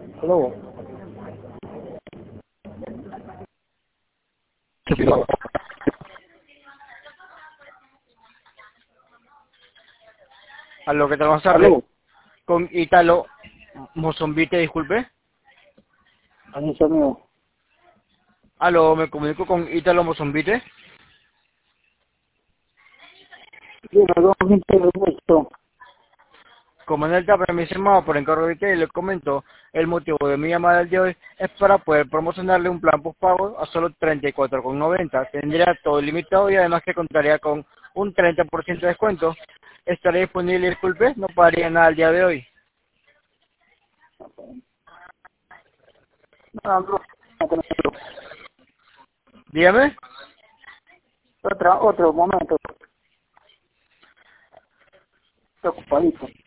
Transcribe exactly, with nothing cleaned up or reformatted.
Aló. Aló, ¿qué tal? Vamos a hablar Aló. con Italo Mozombite, disculpe. Anuncio mío. Aló, me comunico con Italo Mozombite. Bien, dos gente de vuestro. Como en el TAP me llamado por encargo de que le comento, el motivo de mi llamada del día de hoy es para poder promocionarle un plan postpago a solo treinta y cuatro con noventa. Tendría todo limitado y además que contaría con un treinta por ciento de descuento. Estaría disponible, disculpe, no pagaría nada el día de hoy. No, no, no, Dígame. otra, otro momento. Estoy ocupadito.